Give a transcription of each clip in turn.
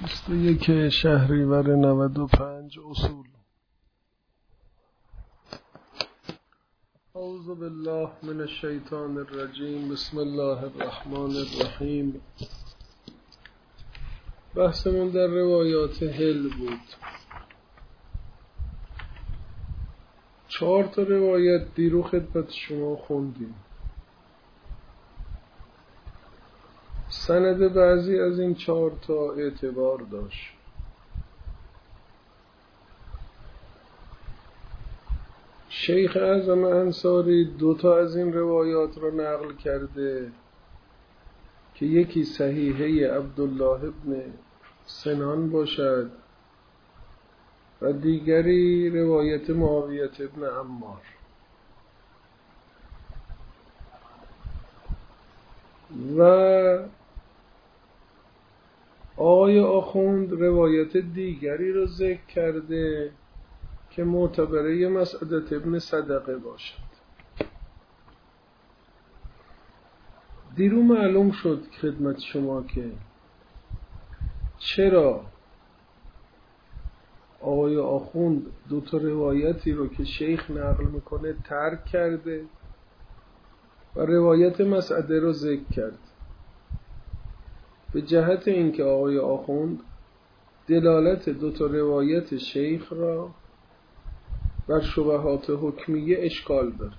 21 شهریور 95 اصول. اعوذ بالله من الشیطان الرجیم. بسم الله الرحمن الرحیم. بحثمون در روایات هل بود. 4 تا روایت دیرو خدمت شما خوندیم. سند بعضی از این 4 تا اعتبار داشت. شیخ اعظم انصاری 2 تا از این روایات را نقل کرده که یکی صحیحه عبدالله ابن سنان باشد و دیگری روایت معاویه ابن عمار. و آقای آخوند روایت دیگری را ذکر کرده که معتبره مسعدة ابن صدقه باشد. دیرو معلوم شد خدمت شما که چرا آقای آخوند 2 تا روایتی رو که شیخ نقل میکنه ترک کرده و روایت مسعده رو ذکر کرد، به جهت اینکه آقای آخوند دلالت 2 تا روایت شیخ را بر شبهات حکمیه اشکال داره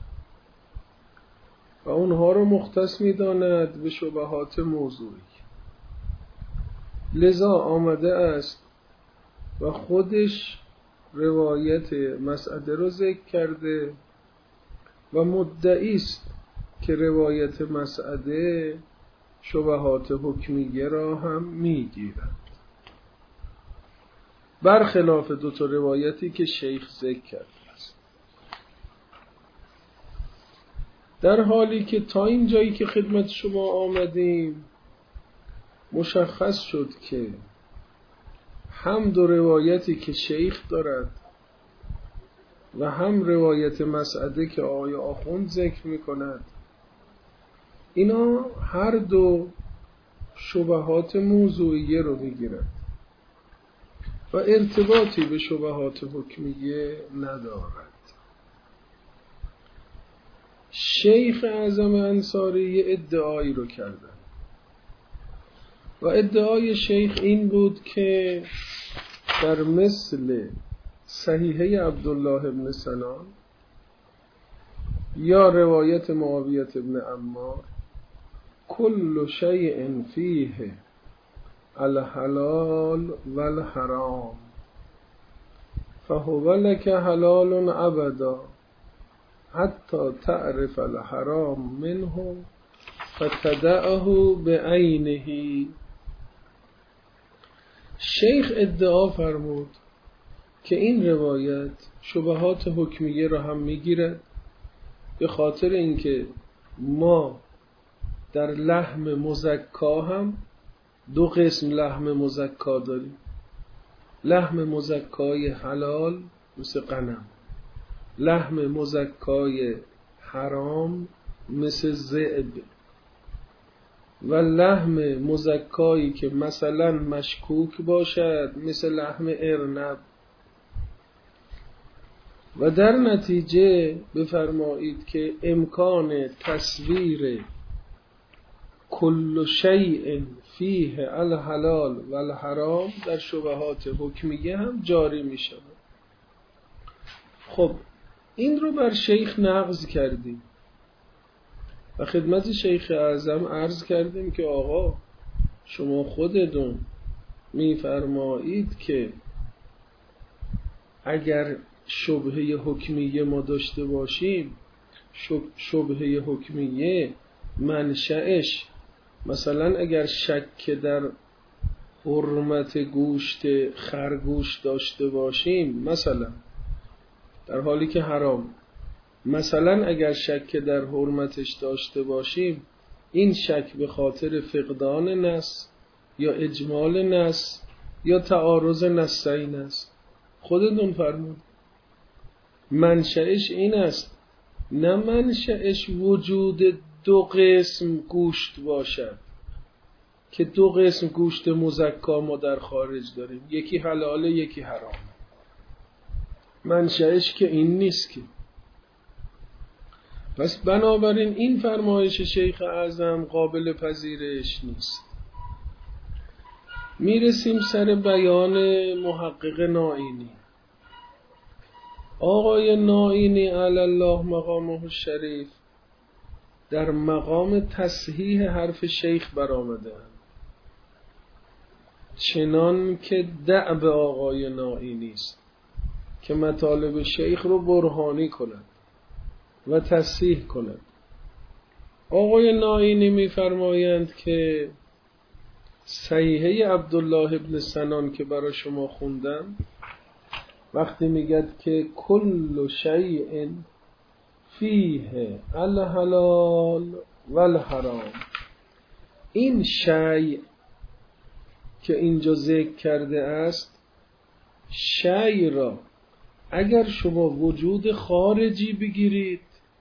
و اونها رو مختص می‌داند به شبهات موضوعی. لذا آمده است و خودش روایت مسعده رو ذکر کرده و مدعی است که روایت مسعده شبهات حکمیه را هم میگیرد، برخلاف 2 تا روایتی که شیخ ذکر کرده است. در حالی که تا این جایی که خدمت شما آمدیم مشخص شد که هم 2 روایتی که شیخ دارد و هم روایت مسعده که آقای آخوند ذکر می کند، اینا هر 2 شبهات موضوعیه رو میگیرند و ارتباطی به شبهات حکمیه ندارد. شیخ اعظم انصاری یه ادعایی رو کردن و ادعای شیخ این بود که در مثل صحیحه عبدالله ابن سنان یا روایت معاویه ابن عمار کل شیء فیه الحلال والحرام فهو لك حلال ابدا حتی تعرف الحرام منه فتدعه بعینه. شیخ ادعا فرمود که این روایت شبهات حکمیه را هم میگیرد، به خاطر اینکه ما در لحم مزکا هم 2 قسم لحم مزکا داریم. لحم مزکای حلال مثل غنم، لحم مزکای حرام مثل ذئب، و لحم مزکایی که مثلا مشکوک باشد مثل لحم ارنب. و در نتیجه بفرمایید که امکان تصویر کل شیء فیه الحلال والحرام در شبهات حکمیه هم جاری می شود. خب این رو بر شیخ نقض کردیم و خدمت شیخ اعظم عرض کردیم که آقا شما خودتون می فرمایید که اگر شبهه حکمیه ما داشته باشیم، شبهه حکمیه منشأش مثلا اگر شک در حرمت گوشت خرگوش داشته باشیم، مثلا در حالی که حرام، مثلا اگر شک در حرمتش داشته باشیم، این شک به خاطر فقدان نص یا اجمال نص یا تعارض نصین است. خودتون فرمود منشأش این است، نه منشأش وجود 2 قسم گوشت باشد که دو قسم گوشت مزکا ما در خارج داریم، یکی حلاله یکی حرام. منشأش که این نیست که. پس بنابراین این فرمایش شیخ اعظم قابل پذیرش نیست. میرسیم سر بیان محقق نائینی. آقای نائینی علی الله مقامه الشریف در مقام تصحیح حرف شیخ برآمدند، چنان که دأب آقای نائینی است که مطالب شیخ رو برهانی کند و تصحیح کند. آقای نائینی می‌فرمایند که صحیحه عبدالله ابن سنان که برای شما خوندم وقتی میگد که کل شیء فیه الحلال والحرام، این شیء که اینجا ذکر کرده است، شیء را اگر شما وجود خارجی بگیرید،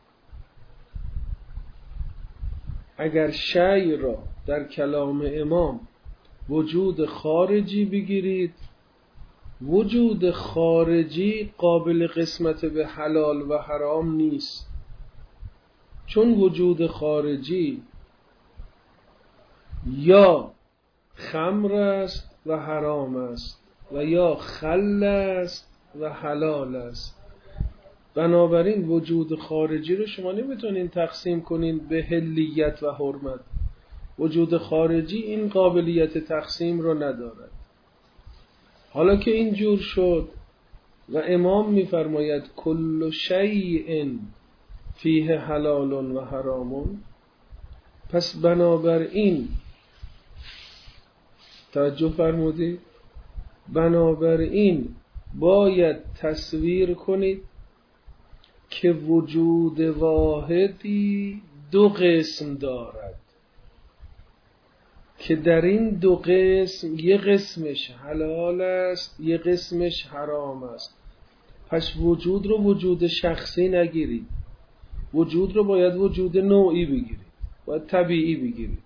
اگر شیء را در کلام امام وجود خارجی بگیرید، وجود خارجی قابل قسمت به حلال و حرام نیست، چون وجود خارجی یا خمر است و حرام است و یا خل است و حلال است. بنابراین وجود خارجی رو شما نمیتونین تقسیم کنین به حلیت و حرمت. وجود خارجی این قابلیت تقسیم رو ندارد. حالا که اینجور شد و امام میفرماید کل شیء فیه حلال و حرام، پس بنابراین توجه فرمودید، بنابراین باید تصویر کنید که وجود واحدی دو قسم دارد که در این دو قسم یه قسمش حلال است یه قسمش حرام است. پس وجود رو وجود شخصی نگیرید، وجود رو باید وجود نوعی بگیرید، باید طبیعی بگیرید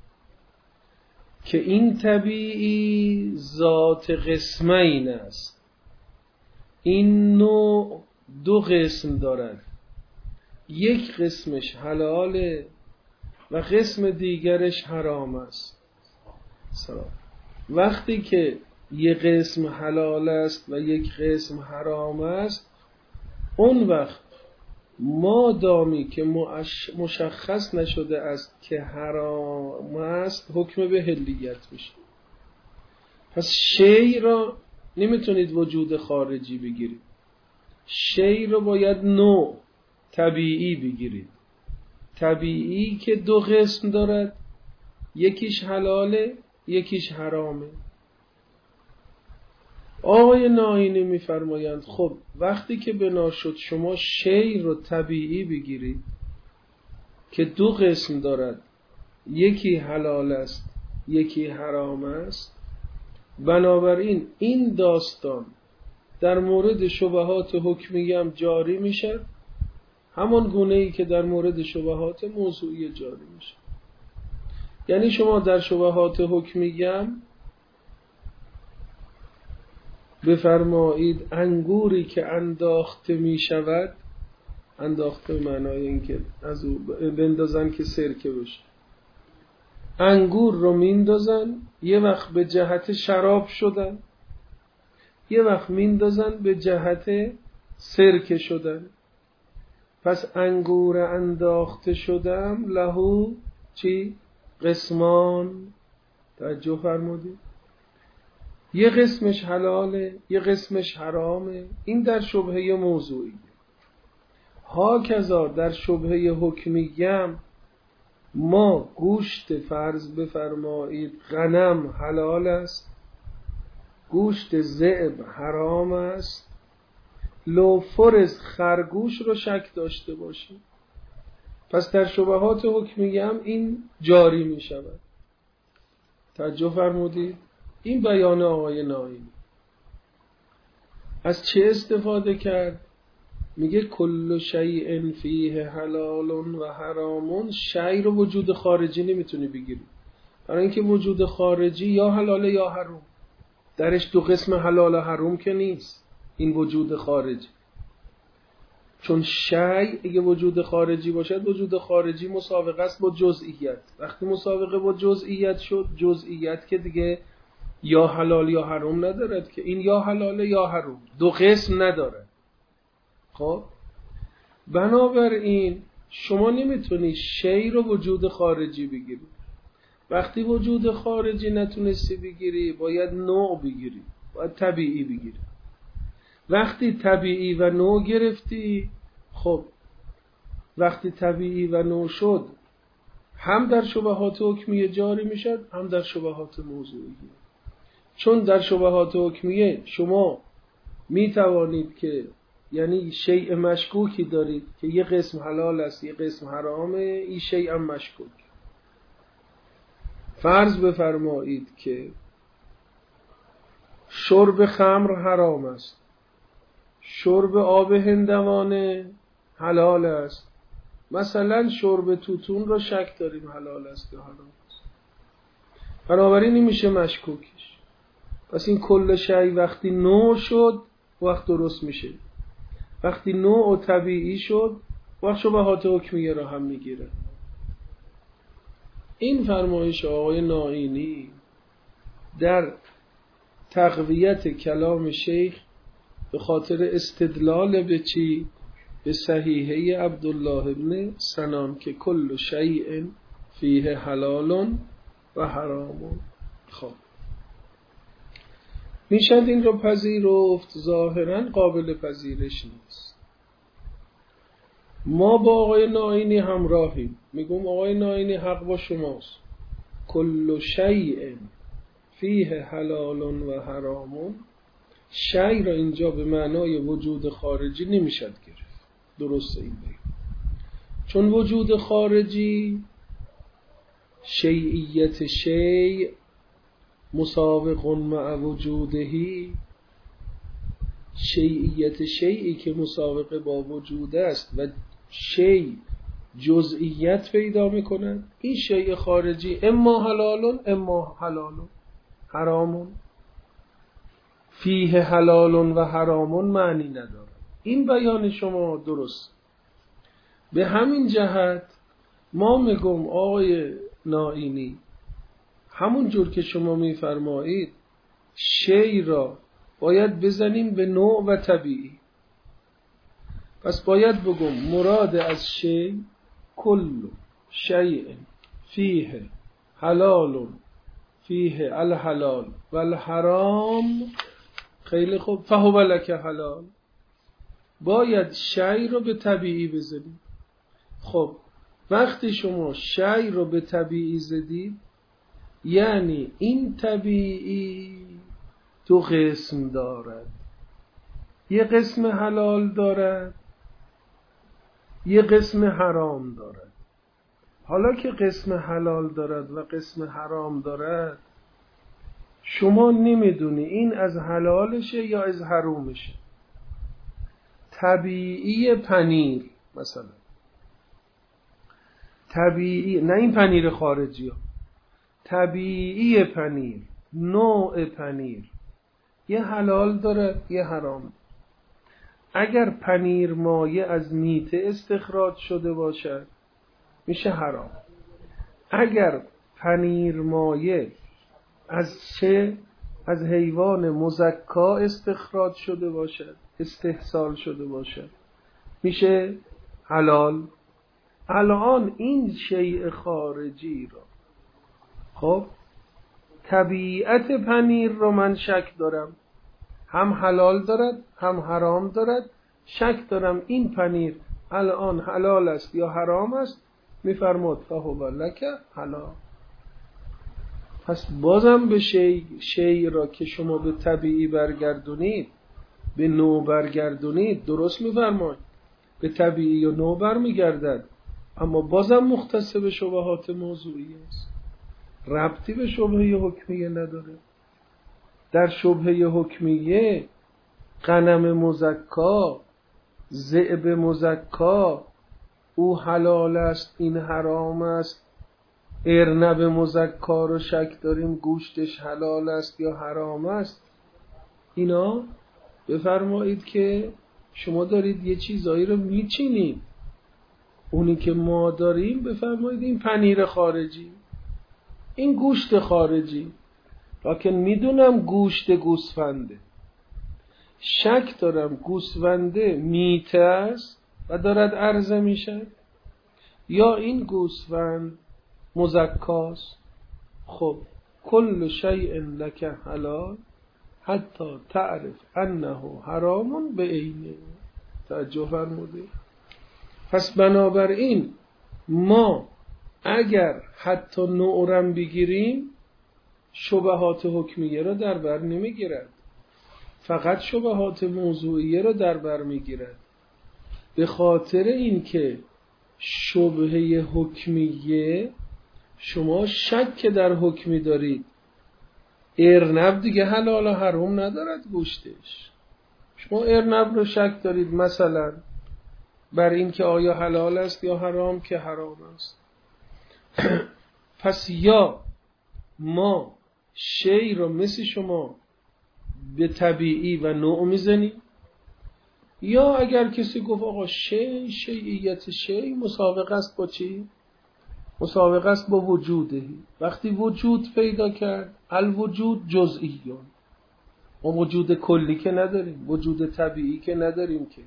که این طبیعی ذات قسمین است. این نوع دو قسم دارد، یک قسمش حلاله و قسم دیگرش حرام است. وقتی که یک قسم حلال است و یک قسم حرام است، اون وقت مادامی که مشخص نشده است که حرام است، حکم به حلیت میشه. پس شیء را نمیتونید وجود خارجی بگیرید، شیء را باید نوع طبیعی بگیرید، طبیعی که دو قسم دارد، یکیش حلاله یکیش حرامه. آقای نائینی میفرمایند خب وقتی که بنا شد شما شیء رو طبیعی بگیرید که دو قسم دارد، یکی حلال است یکی حرام است، بنابراین این داستان در مورد شبهات حکمیه هم جاری میشه، همان گونه‌ای که در مورد شبهات موضوعی جاری میشه. یعنی شما در شبهات حکمیه بفرمایید انگوری که انداخته می شود، انداخته معنای این که از او بندازن که سرکه بشه، انگور رو میندازن یه وقت به جهت شراب شدن، یه وقت میندازن به جهت سرکه شدن. پس انگور انداخته شدم لهو چی؟ قسمان. توجه فرمودید؟ یه قسمش حلاله یه قسمش حرامه. این در شبهه موضوعی. هاکذا در شبهه حکمیه ما گوشت فرض بفرمایید غنم حلال است، گوشت ذئب حرام است، لو فرض خرگوش رو شک داشته باشیم، پس در شبهات حکمیه هم این جاری می شود. توجه فرمودید؟ این بیان آقای نائینی از چه استفاده کرد؟ میگه کل شیء فیه حلال و حرام. شیء رو وجود خارجی نمیتونی بگیری، برای اینکه وجود خارجی یا حلاله یا حرام، درش دو قسم حلال و حرام که نیست این وجود خارجی. چون شیء اگه وجود خارجی باشد، وجود خارجی مسابقه است با جزئیت. وقتی مسابقه با جزئیت شد، جزئیت که دیگه یا حلال یا حرام ندارد که، این یا حلاله یا حرام، دو قسم ندارد. خب بنابراین شما نمیتونی شیء رو وجود خارجی بگیری. وقتی وجود خارجی نتونستی بگیری، باید نوع بگیری، باید طبیعی بگیری. وقتی طبیعی و نوع گرفتی، خب وقتی طبیعی و نوع شد، هم در شبهات حکمیه جاری میشد، هم در شبهات موضوعیه. چون در شبهات حکمیه شما میتوانید که، یعنی شیء مشکوکی دارید که یه قسم حلال است یه قسم حرامه، این شیء هم مشکوک. فرض بفرمایید که شرب خمر حرام است، شرب آب هندوانه حلال است. مثلا شرب توتون را شک داریم حلال است یا حرام است، بنابراین این میشه مشکوکش. پس این کل شیء وقتی نوع شد وقت درست میشه، وقتی نوع و طبیعی شد وقت شبهات حکمیه را هم میگیره. این فرمایش آقای نائینی در تقویت کلام شیخ به خاطر استدلال به چی؟ به صحیحه عبدالله ابن سنان که کل شیء فیه حلال و حرام. خب میشد این رو پذیرفت، ظاهرا قابل پذیرش نیست. ما با آقای نائینی همراهیم، میگم آقای نائینی حق با شماست، کل شیء فیه حلال و حرام. شیء را اینجا به معنای وجود خارجی نمیشد گرفت، درسته این بگیم، چون وجود خارجی شیعیت شیء مسابق مع وجودهی، شیعیت شیعی که مسابقه با وجود است و شیء جزئیت پیدا میکند، این شیء خارجی اما حلال اما حرام. فیه حلال و حرام معنی نداره. این بیان شما درست. به همین جهت ما میگم آقای نائینی، همون جور که شما میفرمایید شیء را باید بزنیم به نوع و طبیعی. پس باید بگم مراد از شیء کل شیء فیه حلال فیه الحلال و الحرام. خیلی خوب، فهو لک حلال. باید شیء رو به طبیعی بزنیم. خب وقتی شما شیء رو به طبیعی زدید، یعنی این طبیعی دو قسم دارد، یه قسم حلال دارد یه قسم حرام دارد. حالا که قسم حلال دارد و قسم حرام دارد، شما نمیدونی این از حلالشه یا از حرامشه. طبیعی پنیر مثلا، طبیعی، نه این پنیر خارجی ها، طبیعی پنیر، نوع پنیر یه حلال دارد یه حرام. اگر پنیر مایه از میته استخراج شده باشد میشه حرام. اگر پنیر مایه از حیوان مزکا استخراج شده باشد، استحصال شده باشد، میشه حلال. الان این شیء خارجی را، خب طبیعت پنیر رو من شک دارم، هم حلال دارد هم حرام دارد، شک دارم این پنیر الان حلال است یا حرام است، میفرماد فهو لک حلال. پس بازم به شیء را که شما به طبیعی برگردونید، به نوع برگردونید، درست میفرماید، به طبیعی و نوع برمیگردد، اما بازم مختص به شبهات موضوعی است، ربطی به شبهه حکمیه نداره. در شبهه حکمیه غنم مزکا، ذئب مزکا، او حلال است این حرام است، ارنب مزکا رو شک داریم گوشتش حلال است یا حرام است، اینا بفرمایید که شما دارید یه چیزایی رو میچینید. اونی که ما داریم بفرمایید این پنیر خارجی، این گوشت خارجی، لکن میدونم گوشت گوسفنده، شک دارم گوسفنده میته است و دارد عرضه میشه یا این گوسفند مزکاست. خب کل شیء لک حلال حتی تعرف انه حرام به عینه. توجه فرموده. پس بنابراین ما اگر حتی نوعرم بگیریم شبهات حکمیه را در بر نمیگیرد، فقط شبهات موضوعیه را در بر میگیرد. به خاطر اینکه شبهه حکمیه شما شک در حکمی دارید، ارنب دیگه حلال و حرام ندارد گوشتش. شما ارنب رو شک دارید مثلا بر این که آیا حلال است یا حرام، که حرام است. پس یا ما شی رو مثل شما به طبیعی و نوع میزنیم، یا اگر کسی گفت آقا شیعیت شی مسابقه است با چی؟ مسابقه است با وجوده. وقتی وجود پیدا کرد، الوجود جزئیون، ما وجود کلی که نداریم، وجود طبیعی که نداریم. که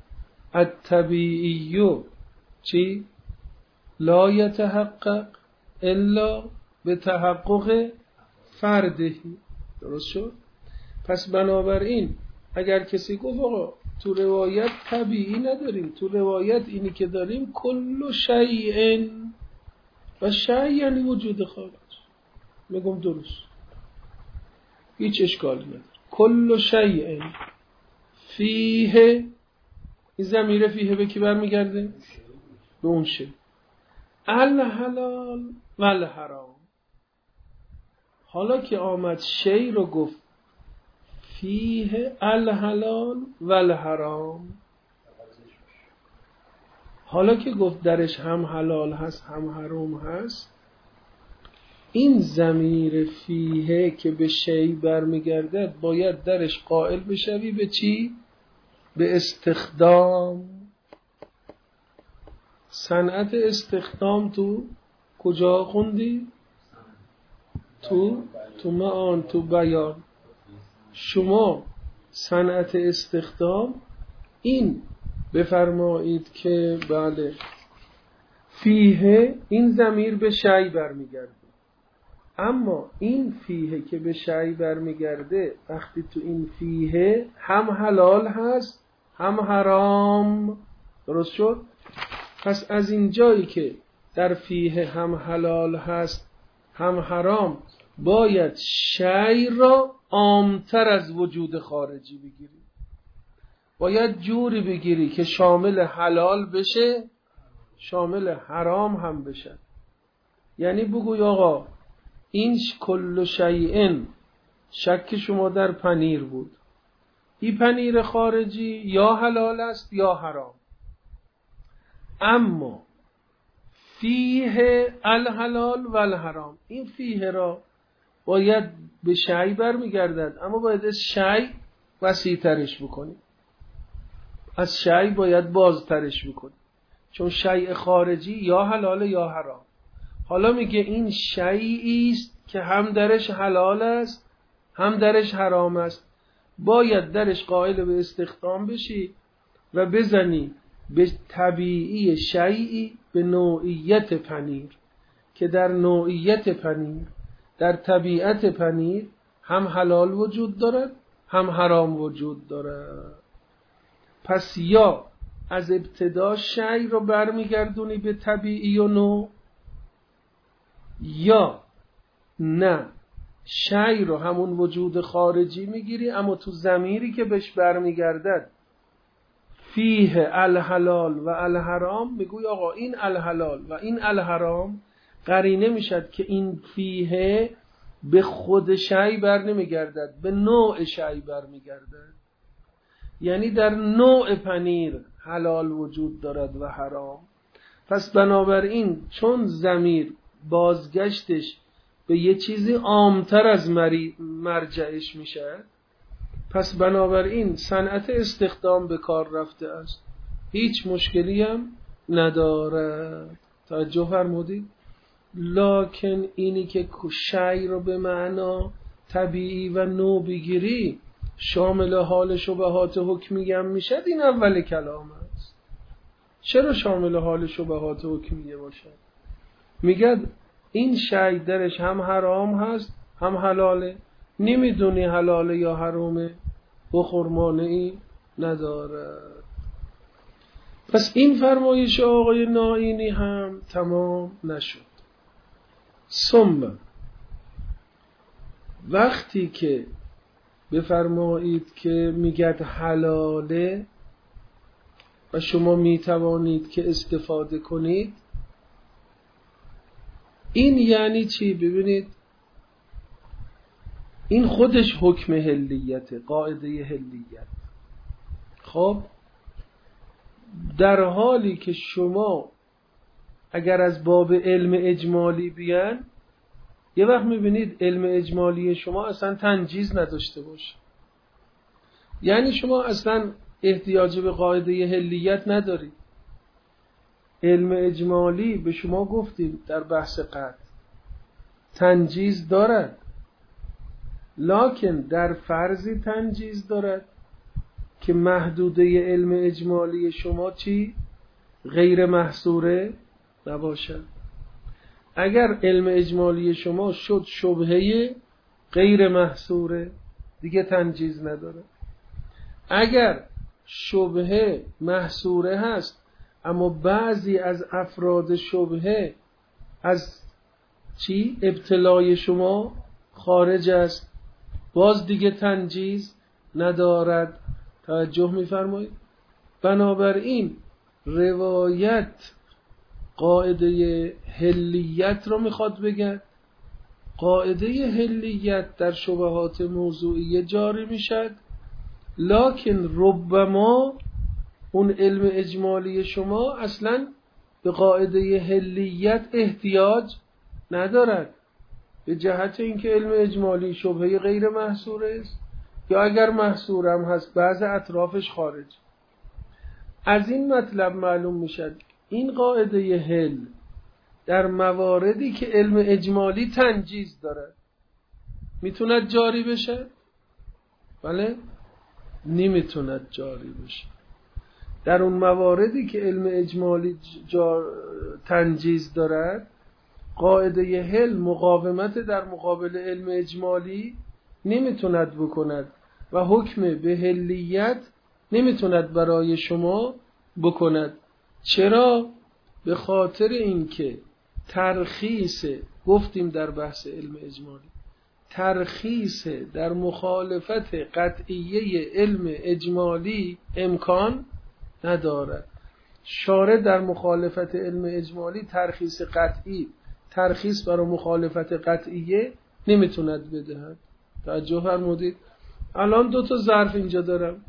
الطبیعی چی؟ لا یتحقق الا به تحقق فردهی. درست شد؟ پس بنابراین اگر کسی گفت آقا تو روایت طبیعی نداریم، تو روایت اینی که داریم کل شیء، و شیء یعنی وجود خارج، میگم درست، هیچ اشکالی نداره. کل شیء فیه، این ضمیر فیه به کی برمیگرده؟ به اون شی. الحلال و الحرام. حالا که آمد شی رو گفت فیه الحلال و الحرام، حالا که گفت درش هم حلال هست هم حرام هست، این ضمیر فیه که به شی برمیگردد باید درش قائل بشوی به چی؟ به استخدام. صنعت استخدام تو کجا خوندی؟ تو معان، تو بیان. شما صنعت استخدام این بفرمایید که بله فیه، این ضمیر به شی برمیگرده. اما این فیه که به شی برمیگرده وقتی تو این فیه هم حلال هست هم حرام. درست شد؟ پس از این جایی که در فیه هم حلال هست هم حرام، باید شی را عامتر از وجود خارجی بگیری. باید جوری بگیری که شامل حلال بشه شامل حرام هم بشه. یعنی بگوی آقا این کل شیء، شک شما در پنیر بود، این پنیر خارجی یا حلال است یا حرام، اما فیه الحلال و الحرام، این فیه را باید به شی برمیگردد، اما باید از شی وسیع ترش بکنی، از شی باید بازترش بکنی، چون شیء خارجی یا حلال یا حرام. حالا میگه این شیئی است که هم درش حلال است هم درش حرام است، باید درش قائل به استخدام بشی و بزنی به طبیعی شیئی، به نوعیت پنیر، که در نوعیت پنیر، در طبیعت پنیر هم حلال وجود دارد هم حرام وجود دارد. پس یا از ابتدا شی رو برمیگردونی به طبیعی و نوع، یا نه شی رو همون وجود خارجی میگیری، اما تو ضمیری که بهش برمیگردد فیه الحلال و الحرام میگوی آقا این الحلال و این الحرام قرینه میشد که این فیه به خود شی بر نمیگردد، به نوع شی بر میگردد. یعنی در نوع پنیر حلال وجود دارد و حرام. پس بنابراین چون ضمیر بازگشتش به یه چیزی عامتر از مرجعش میشه. پس بنابراین صنعت استخدام به کار رفته است، هیچ مشکلی هم نداره. توجه فرمودید؟ لکن اینی که شی رو به معنا طبیعی و نو بگیری شامل حال شبهات حکمیه هم میشد، این اول کلام است. چرا شامل حال شبهات حکمیه باشد؟ میگه این شی درش هم حرام هست هم حلاله، نمیدونی حلاله یا حرامه، بخور، مانعی نداره. پس این فرمایش آقای نائینی هم تمام نشد. ثم وقتی که بفرمایید که میگد حلاله و شما میتوانید که استفاده کنید، این یعنی چی؟ ببینید این خودش حکم حلیت، قاعده حلیت. خب در حالی که شما اگر از باب علم اجمالی بیان، یه وقت میبینید علم اجمالی شما اصلا تنجیز نداشته باشه، یعنی شما اصلا احتیاج به قاعده حلیت ندارید. علم اجمالی به شما گفتیم در بحث قطع تنجیز دارد، لکن در فرضی تنجیز دارد که محدوده علم اجمالی شما چی؟ غیر محصوره نباشد. اگر علم اجمالی شما شد شبهه غیر محصوره، دیگه تنجیز نداره. اگر شبهه محصوره هست اما بعضی از افراد شبهه از چی؟ ابتلای شما خارج است، باز دیگه تنجیز ندارد. توجه میفرمایید؟ بنابراین روایت قاعده حلیت رو میخواد بگه. قاعده حلیت در شبهات موضوعیه جاری میشد، لکن ربما اون علم اجمالی شما اصلا به قاعده حلیت احتیاج ندارد، به جهت اینکه علم اجمالی شبهه غیر محصوره است، یا اگر محصور هم هست بعض اطرافش خارج. از این مطلب معلوم میشد این قاعده حل در مواردی که علم اجمالی تنجیز داره میتوند جاری بشه؟ بله؟ نمیتوند جاری بشه. در اون مواردی که علم اجمالی تنجیز دارد، قاعده حل مقاومت در مقابل علم اجمالی نمیتوند بکند و حکم به حلیت نمیتوند برای شما بکند. چرا؟ به خاطر اینکه ترخیص، گفتیم در بحث علم اجمالی، ترخیص در مخالفت قطعیه علم اجمالی امکان ندارد. شارع در مخالفت علم اجمالی ترخیص قطعی، ترخیص برای مخالفت قطعیه نمیتوند بدهد. توجه فرمودید؟ الان 2 ظرف اینجا دارم،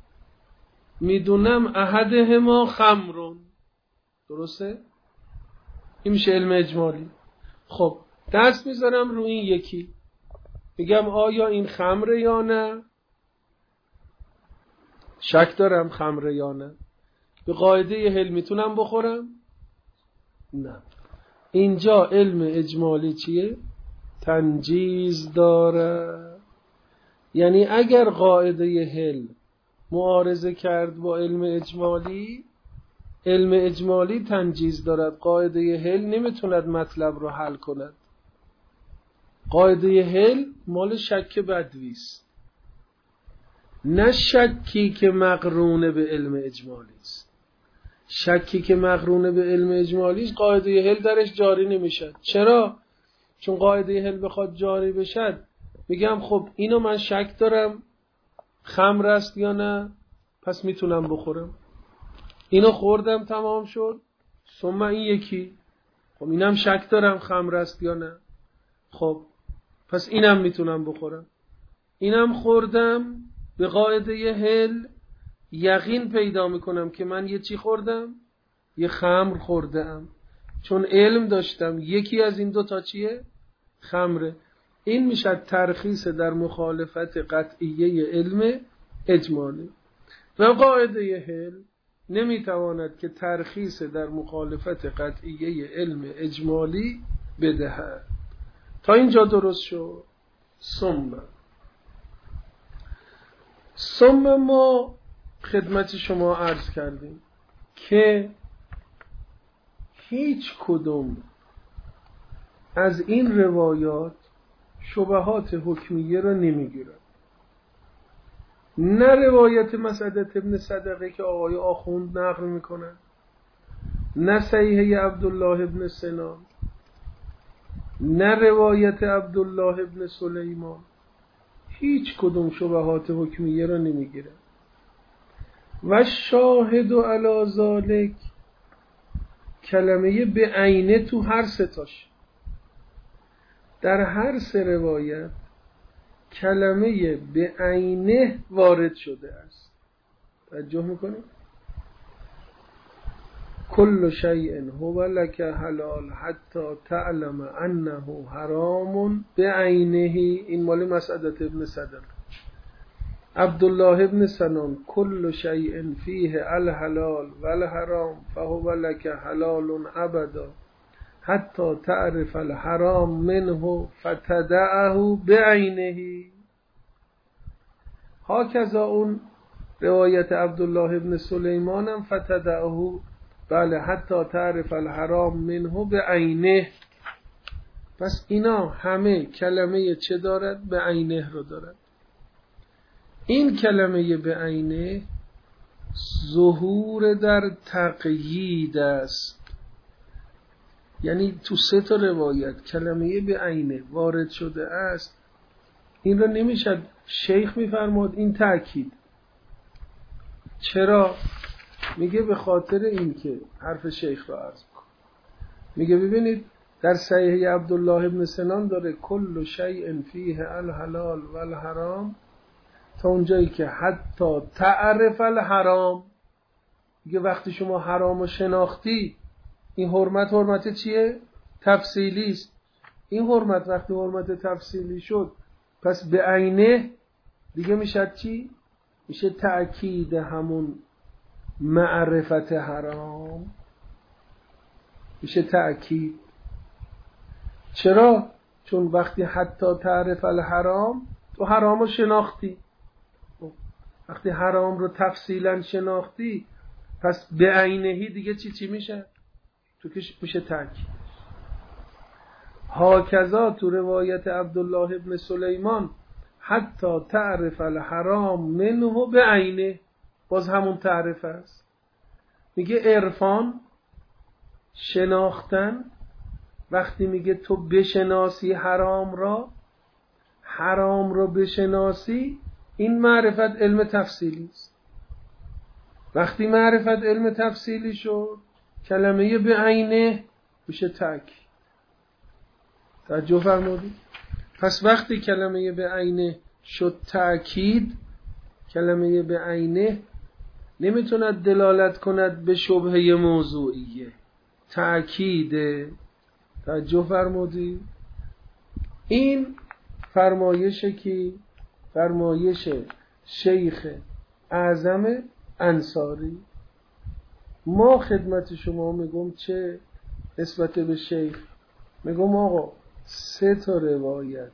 میدونم احدهما خمرون، درسته؟ این میشه علم اجمالی. خب دست میذارم روی این یکی، میگم آیا این خمره یا نه؟ شک دارم خمره یا نه. به قاعده حل میتونم بخورم؟ نه. اینجا علم اجمالی چیه؟ تنجیز داره. یعنی اگر قاعده حل معارضه کرد با علم اجمالی، علم اجمالی تنجیز دارد، قاعده حل نمیتوند مطلب رو حل کند. قاعده حل مال شک بدویست، نه شکی که مقرونه به علم اجمالی است. شکی که مقرونه به علم اجمالی است قاعده حل درش جاری نمیشد. چرا؟ چون قاعده حل بخواد جاری بشد میگم خب اینو من شک دارم خمر است یا نه، پس میتونم بخورم. اینو خوردم تمام شد، ثم این یکی، خب اینم شک دارم خمر است یا نه، خب پس اینم میتونم بخورم. اینم خوردم، به قاعده حل یقین پیدا میکنم که من یه چی خوردم؟ یه خمر خوردم. چون علم داشتم یکی از این دوتا چیه؟ خمره. این میشه ترخیص در مخالفت قطعیه علم اجمالی. و قاعده حل نمیتواند که ترخیص در مخالفت قطعیه علم اجمالی بدهد. تا اینجا درست شد. ثم ما خدمت شما عرض کردیم که هیچ کدوم از این روایات شبهات حکمیه را نمیگیرد. نه روایت مسعدة ابن صدقه که آقای آخوند نقل میکنن، نه صحیحه عبدالله ابن سنان، نه روایت عبدالله ابن سلیمان، هیچ کدوم شبهات حکمیه را نمیگیرد. و شاهد علی ذالک کلمه به عینه تو هر ستاش، در هر سه روایت کلمه به عینه وارد شده است. توجه میکنید؟ کل شیء هو لک حلال حتی تعلم انه حرام بعینه. این مال مسعدة ابن صدقه. عبدالله ابن سنان کل شیء فیه الحلال والحرام فهو لک حلال ابدا حتی تعرف الحرام منه فتدعه بعینه. هاکذا اون روایت عبدالله ابن سلیمان هم فتدعه، بله، حتی تعرف الحرام منه بعینه. پس اینا همه کلمه چه دارد؟ بعینه رو دارد. این کلمه بعینه ظهور در تقیید است، یعنی تو سه تا روایت کلمه بعینه وارد شده است. این را نمیشد، شیخ میفرماد این تأکید. چرا؟ میگه به خاطر این که حرف شیخ را عرض کن. میگه ببینید در صحیح عبدالله ابن سنان داره کل شیء فیه الحلال والحرام تا اونجایی که حتی تعرف الحرام. میگه وقتی شما حرام رو شناختی، این حرمت چیه؟ تفصیلی است. این حرمت وقتی حرمت تفصیلی شد پس به عینه دیگه میشه چی؟ میشه تأکید همون معرفت حرام، میشه تأکید. چرا؟ چون وقتی حتی تعرف الحرام تو حرام رو شناختی، وقتی حرام رو تفصیلا شناختی پس به عینهی دیگه چی میشه؟ تو که میشه تأکید. هاکذا تو روایت عبدالله ابن سلیمان حتی تعرف الحرام منه به عینه، باز همون تعرف است. میگه عرفان شناختن، وقتی میگه تو بشناسی حرام را بشناسی، این معرفت علم تفصیلی است. وقتی معرفت علم تفصیلی شد کلمه به عینه میشه تأکید. توجه فرمودید؟ پس وقتی کلمه به عینه شد تأکید، کلمه به عینه نمیتوند دلالت کند به شبهه موضوعیه، تأکیده. توجه فرمودید؟ این فرمایشه که فرمایش شیخ اعظم انصاری. ما خدمت شما میگم چه نسبت به شیخ؟ میگم آقا 3 تا روایت،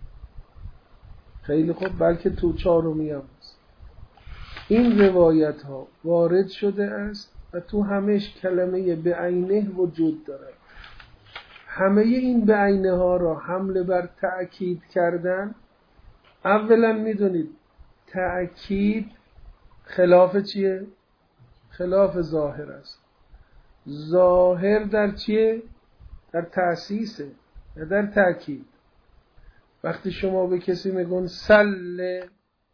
خیلی خوب، بلکه تو 4می هم هست. این روایت ها وارد شده است و تو همش کلمه به عینه وجود داره. همه این به عینه ها را حمله بر تأکید کردن. اولا میدونید تأکید خلاف چیه؟ خلاف ظاهر است. ظاهر در چیه؟ در تأسیسه، نه در تأکید. وقتی شما به کسی میگن سله،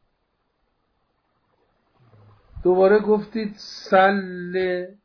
دوباره گفتید سله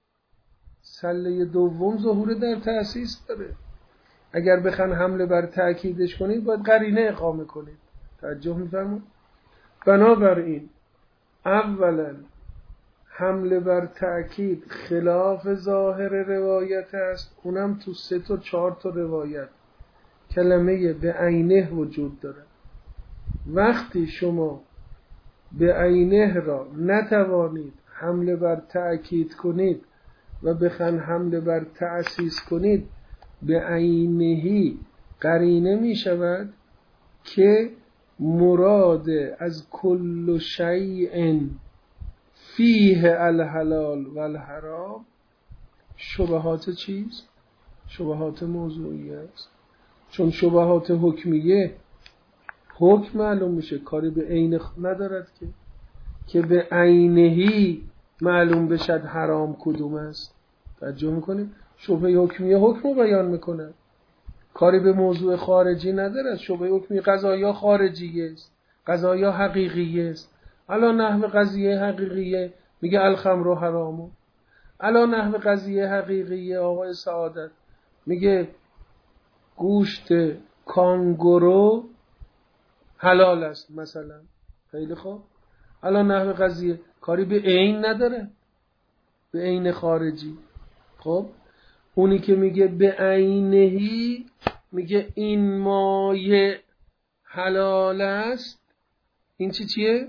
دوم ظهور در تأسیس داره. اگر بخوان حمله بر تأکیدش کنید باید قرینه اقامه کنید. توجه می‌فرمایید؟ بنابراین اولا حمله بر تأکید خلاف ظاهر روایت است، اونم تو 3 تا 4 تا روایت کلمه به عینه وجود داره. وقتی شما به عینه را نتوانید حمله بر تأکید کنید و بخواید حمله بر تأسیس کنید، به عینهی قرینه می شود که مراد از کل شیء فیه الحلال و الحرام شبهات چیست؟ شبهات موضوعی است. چون شبهات حکمیه حکم معلوم میشه، کاری به عین ندارد که به عینهی معلوم بشد حرام کدوم است. توجه میکنیم؟ شبهه حکمیه حکم رو بیان میکنه، کاری به موضوع خارجی ندارد. شبهه حکمی قضایا خارجی است، قضایا حقیقی است. الان نحو قضیه حقیقیه میگه الخمر حرامو، الان نحو قضیه حقیقیه آقای سعادت میگه گوشت کانگورو حلال است مثلا. خیلی خوب، الان نحو قضیه کاری به عین نداره، به عین خارجی. خب اونی که میگه به عینهی میگه این مایه حلال است، این چیه؟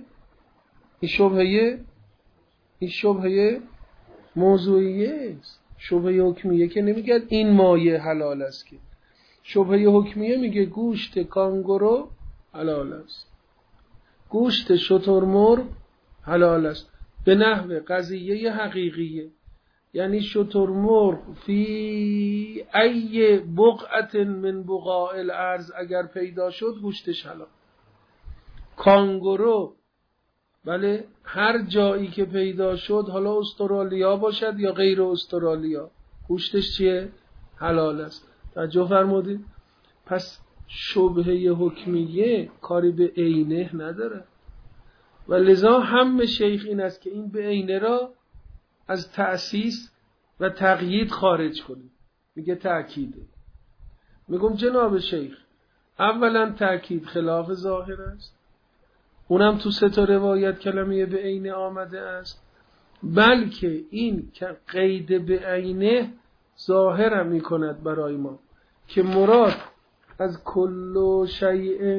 این شبهه موضوعیه است. شبهه حکمیه که نمیگه این مایه حلال است، که شبهه حکمیه میگه گوشت کانگورو حلال است، گوشت شترمرغ حلال است به نحو قضیه حقیقیه. یعنی شترمرغ فی ای بقعت من بقاع الارض اگر پیدا شد گوشتش حلال. کانگورو بله هر جایی که پیدا شد، حالا استرالیا باشد یا غیر استرالیا، گوشتش چیه؟ حلال است. توجه فرمودید؟ پس شبهه حکمیه کاری به عینه نداره و لذا هم شیخ این است که این به عینه را از تأسیس و تقیید خارج کنید. میگه تأکیده. میگم جناب شیخ اولا تأکید خلاف ظاهر است، اونم تو 3 تا روایت کلمه به عینه آمده است، بلکه این که قید به عینه ظاهر می کند برای ما که مراد از کل شیء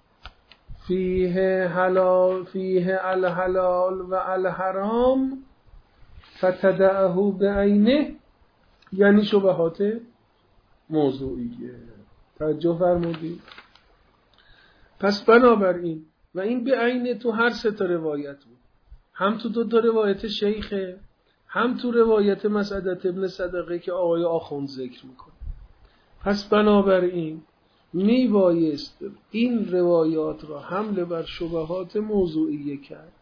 فیه الحلال و الحرام فتدعه به عینه، یعنی شبهات موضوعیه. توجه فرمودید؟ پس بنابراین و این به عینه تو هر 3 تا روایت بود، هم تو 2 تا روایت شیخه، هم تو روایت مسعدة ابن صدقه که آقای آخوند ذکر میکنه. پس بنابراین می بایست این روایات را حمله بر شبهات موضوعیه کرد.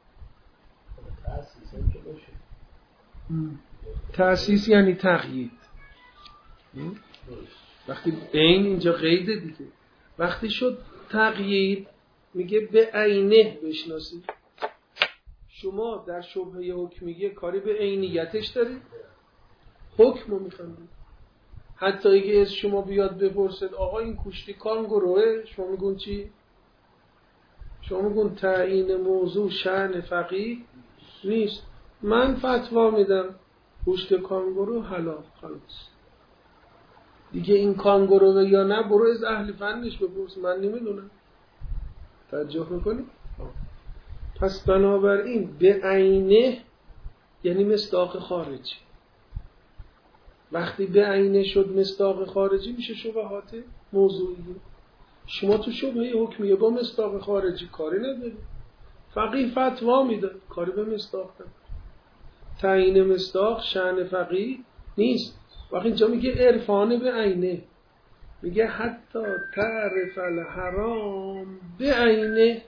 تأسیس یعنی تقیید. وقتی عین اینجا قیده دیگه، وقتی شد تقیید میگه به عینه بشناسید. شما در شبهه حکمیه کاری به عینیتش دارید، حکم رو میخوندید. حتی اگه از شما بیاد بپرسد آقا این گوشت کانگوروه، شما میگون چی؟ شما میگون تعیین موضوع شأن فقیه نیست، من فتوا میدم گوشت کانگورو حلال، خلاص دیگه. این کانگوروه یا نه برو از اهل فنش بپرس، من نمیدونم. توجه میکنی؟ پس بنابراین به عینه یعنی مصداق خارجی. وقتی به عینه شد مصداق خارجی میشه شبهات موضوعیه. شما تو شبهه حکمیه با مصداق خارجی کاری نداری، فقیه فتوا میده، کاری به مصداق نداره. تعیین مصداق شأن فقیه نیست. وقتی اینجا میگه عرفان به عینه، میگه حتی تعرف الحرام به عینه.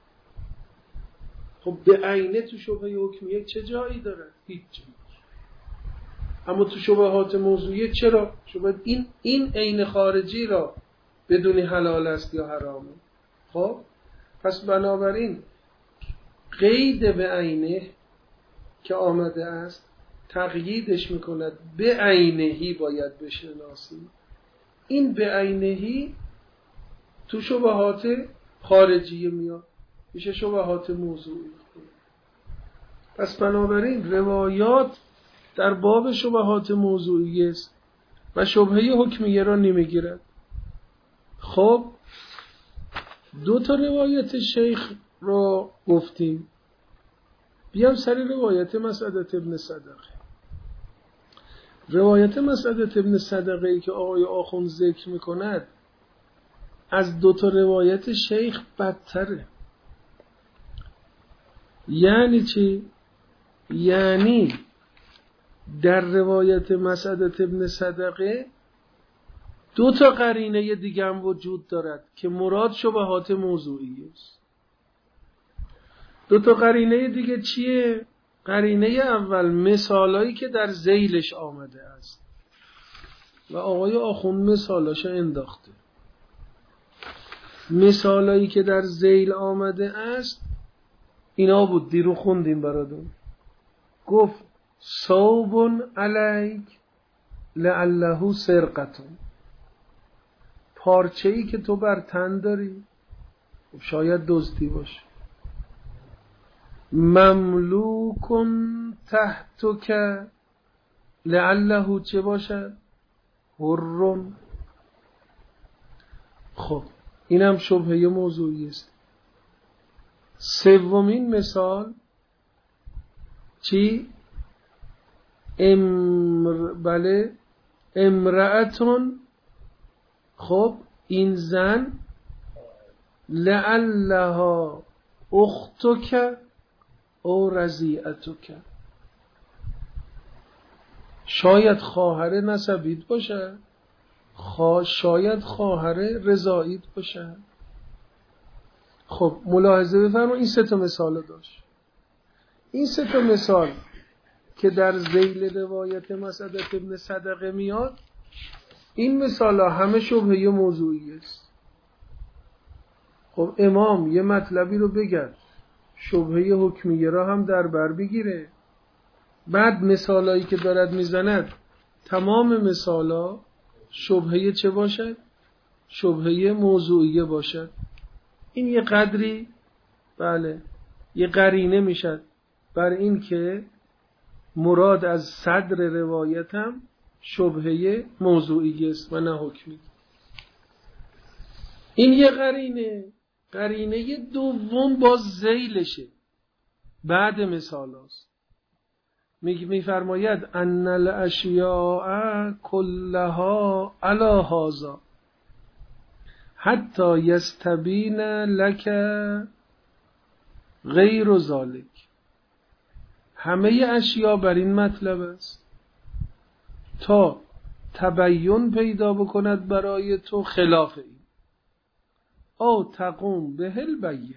خب به عینه تو شبهه حکمیه چه جایی داره؟ هیچ جایی. اما تو شبهات موضوعیه چرا؟ شبهه این عین خارجی را بدونی حلال است یا حرامه. خب پس بنابراین قید به عینه که آمده است تقییدش میکند به عینهی باید بشناسی. این به عینهی تو شبهات خارجیه میاد، میشه شبهات موضوعی. پس بنابراین روایات در باب شبهات موضوعی است و شبهه حکمیه را نمیگیرد. خب 2 روایت شیخ را گفتیم، بیام سر روایت مسعدة ابن صدقه. روایت مسعدة ابن صدقه ای که آقای آخوند ذکر میکند از 2 روایت شیخ بدتره. یعنی چی؟ یعنی در روایت مسعدة ابن صدقه 2 قرینه دیگه هم وجود دارد که مراد شبهات موضوعی است. 2 قرینه دیگه چیه؟ قرینه اول مثالایی که در ذیلش آمده است و آقای آخوند مثالاشو انداخته. مثالایی که در ذیل آمده است اینا بود، دیرو خوندیم برادون. گفت صوب علیک لعله سرقتون، پارچه‌ای که تو بر تن داری شاید دزدی باشه. مملوکن تحتک لعله چه باشد؟ حرون. خب اینم شبهه موضوعی است. 3 مثال چی؟ بله امرأتون. خب این زن لعلها اختک او رضیعتک، شاید خواهر نسبیت باشه، شاید خواهر رضاییت باشه. خب ملاحظه بفرمایید این 3 مثال داشت. این 3 مثال که در ذیل روایت مسعدة ابن صدقه میاد، این مثال ها همه شبهه موضوعی است. خب امام یه مطلبی رو بگرد، شبهه حکمیه را هم در بر بگیره، بعد مثالایی که دارد میزند تمام مثالا شبهه چه باشد؟ شبهه موضوعیه باشد. این یه قدری بله یه قرینه میشد بر این که مراد از صدر روایت هم شبهه موضوعی است و نه حکمی. این یه قرینه دوم باز ذیلشه بعد مثال هست. میفرماید ان الاشیاء کلها علی هذا حتی یستبین لک غیر ذلک. همه اشیا بر این مطلب است تا تبیین پیدا بکند برای تو خلاف این، او تقوم به البینه،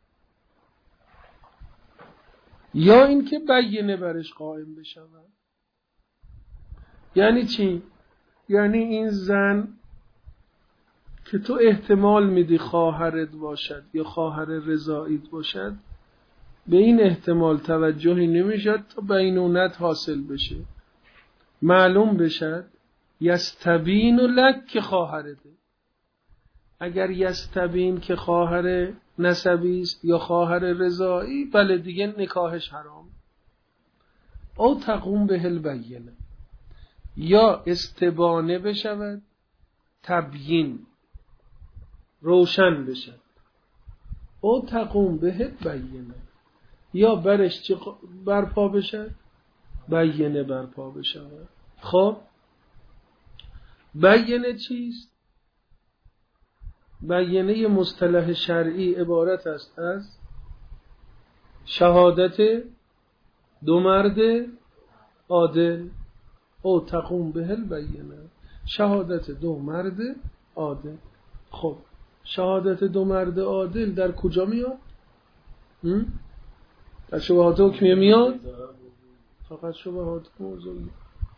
یا اینکه بینه برش قائم بشود. یعنی چی؟ یعنی این زن که تو احتمال میدی خواهرت باشد یا خواهر رضاییت باشد، به این احتمال توجهی نمیشد تا بینونت حاصل بشه، معلوم بشد یستبین لک که خواهرته. اگر یستبین که خواهر نسبی است یا خواهر رضایی، بله دیگه نکاحش حرام. او تقوم به البینه، یا استبانه بشود، تبیین روشن بشد. او تقوم به البینه، یا برش چه برپا بشد؟ بینه برپا بشود. خب بینه چیست؟ بینه مصطلح شرعی عبارت است از شهادت 2 مرد عادل. او تقوم به البینه، شهادت 2 مرد عادل. خب شهادت 2 مرد عادل در کجا میاد؟ در شبهات حکمیه میاد؟ فقط شبهات موضوعی.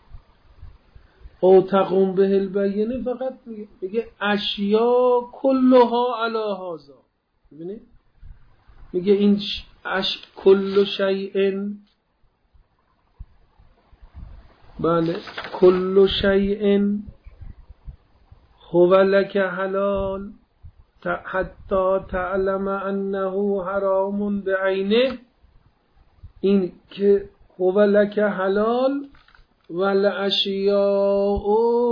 او تقوم به البینه فقط میگه اشیا کلها علی هذا. ببینید میگه این کل شیء، بله کل شیء هو لک حلال حتی تعلم انه حرام بعینه. این که هو لک حلال والاشیاء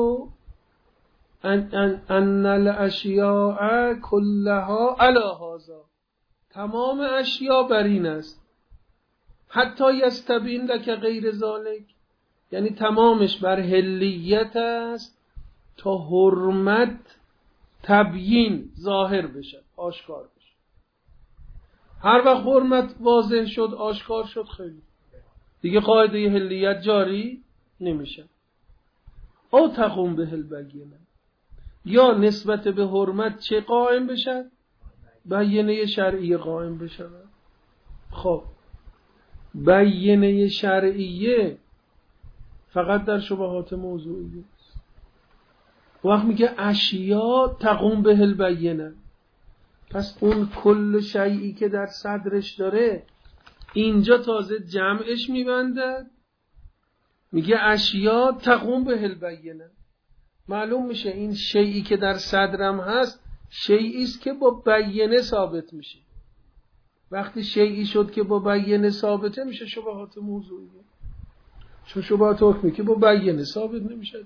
ان الاشیاء کلها علی هذا، تمام اشیا بر این است. حتی یستبین لک غیر ذالک، یعنی تمامش بر حلیت است تا حرمت تبیین ظاهر بشه، آشکار بشه. هر وقت حرمت واضح شد، آشکار شد، خیلی دیگه قاعده حلیت جاری نمیشه. او تقوم به البینه، یا نسبت به حرمت چه قائم بشه؟ بینه شرعی قائم بشه. خب بینه شرعیه فقط در شبهات موضوعیه. وقت میگه اشیا تقوم به البینه، پس اون کل شیئی که در صدرش داره اینجا تازه جمعش میبنده، میگه اشیا تقوم به البینه. معلوم میشه این شیئی که در صدرم هست شیئی است که با بینه ثابت میشه. وقتی شیئی شد که با بینه ثابته میشه شبهات موضوعیه، چون شبهات حکمی که با بینه ثابت نمیشه.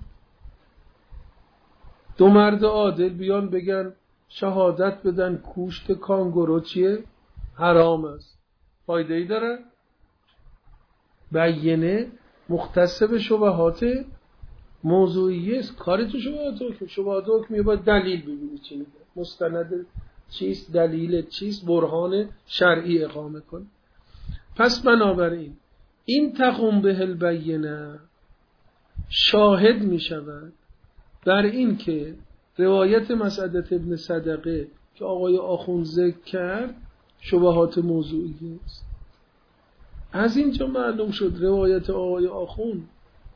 دو مرد عادل بیان بگن شهادت بدن گوشت کانگورو چیه؟ حرام است، فایده ای داره؟ بینه مختص به شبهات موضوعیه است. کاری تو شبهات حکمی باید دلیل ببینی چی میگه، مستند چیست، دلیل چیست، برهان شرعی اقامه کن. پس بنابراین این تقوم به البینه شاهد می شود بر این که روایت مسعدة ابن صدقه که آقای آخوند ذکر کرد شبهات موضوعی است. از اینجا معلوم شد روایت آقای آخوند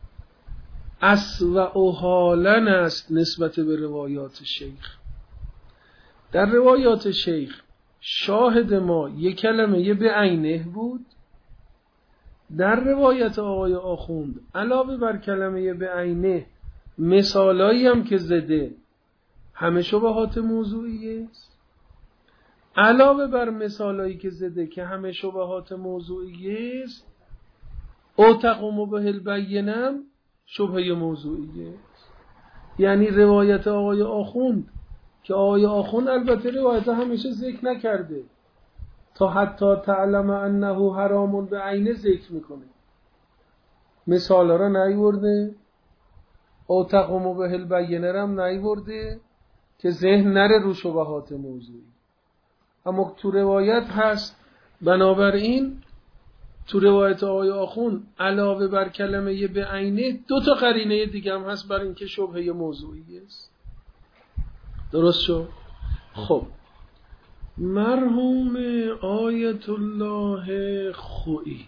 اسوأ حالاً است نسبت به روایات شیخ. در روایات شیخ شاهد ما یک کلمه به عینه بود، در روایت آقای آخوند علاوه بر کلمه به عینه مثالایی هم که زده همه شبهات موضوعی است. علاوه بر مثالایی که زده که همه شبهات موضوعی است، او تقوم به البینه شبهه موضوعی است. یعنی روایت آقای آخوند که آقای آخوند البته روایت همیشه ذکر نکرده، تا حتی تعلم انه حرام به عینه ذکر میکنه، مثال را نیورده، او تقوم به البینه را هم نیورده که ذهن نره رو شبهات موضوعی. اما تو روایت هست. بنابراین تو روایت آقای آخوند علاوه بر کلمه به عینه دو تا قرینه دیگه هم هست بر اینکه شبهه موضوعی است. درست شد؟ خب مرحوم آیت الله خویی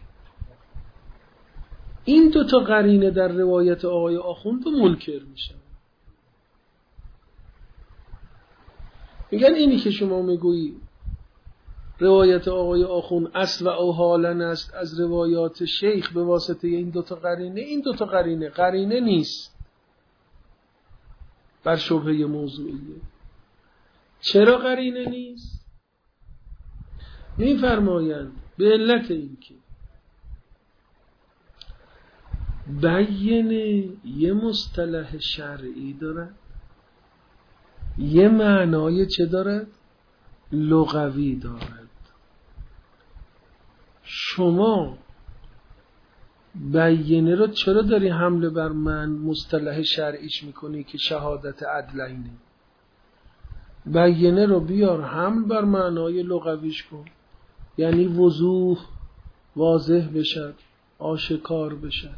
این دو تا قرینه در روایت آقای آخوند رو منکر میشن. میگن اینی که شما میگویی روایت آقای آخوند اسوأ حالاً است از روایات شیخ به واسطه این دو تا قرینه، این دو تا قرینه نیست بر شبهه موضوعیه. چرا قرینه نیست؟ میفرمایند به علت اینکه بینه یه مصطلح شرعی دارد، یه معنای چه دارد؟ لغوی دارد. شما بینه رو چرا داری حمله بر من مصطلح شرعیش میکنی که شهادت عدلینه؟ بینه رو بیار حمل بر معنای لغویش کن، یعنی وضوح، واضح بشد، آشکار بشد.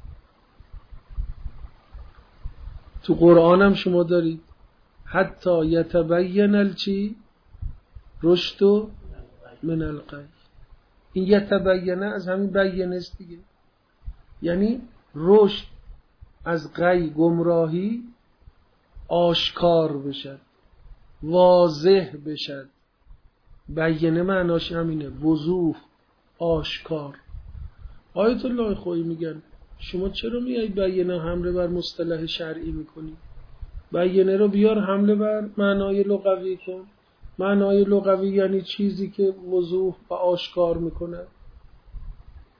تو قرآن هم شما دارید حتی یتبین الچی رشد من الغی. این یتبینه از همین بینه است دیگه، یعنی رشد از غی، گمراهی، آشکار بشد، واضح بشد. بینه معناش همینه، وضوح، آشکار. آیت الله خویی میگن شما چرا میای بینه حمله بر مصطلح شرعی میکنی؟ بینه رو بیار حمله بر معنای لغوی کن. معنای لغوی یعنی چیزی که وضوح و آشکار میکنه.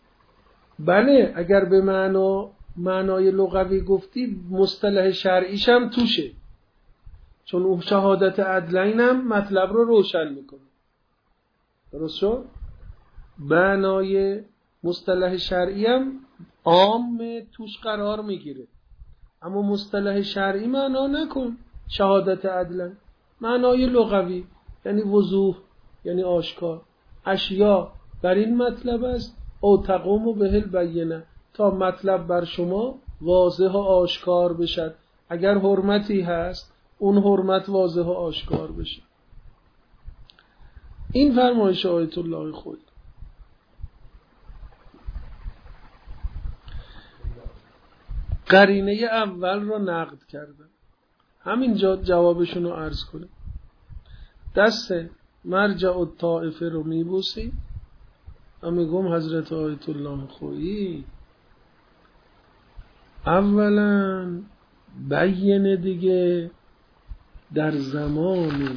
بله اگر به معنای لغوی گفتی مصطلح شرعیش هم توشه، چون اون شهادت عدلین هم مطلب رو روشن میکنه. درست شد؟ معنای مصطلح شرعی هم عام توش قرار میگیره، اما مصطلح شرعی معنا نکن شهادت عدلین. معنای لغوی یعنی وضوح، یعنی آشکار. اشیا بر این مطلب است او تقوم به البینه، تا مطلب بر شما واضح و آشکار بشد. اگر حرمتی هست اون حرمت واضح و آشکار بشه. این فرمایش آیت الله خود. قرینه اول را نقد کردن. همینجا جوابشون رو عرض کنه. دست مرجع الطائفه رو میبوسی و میگم حضرت آیت الله خویی اولا بیینه دیگه در زمان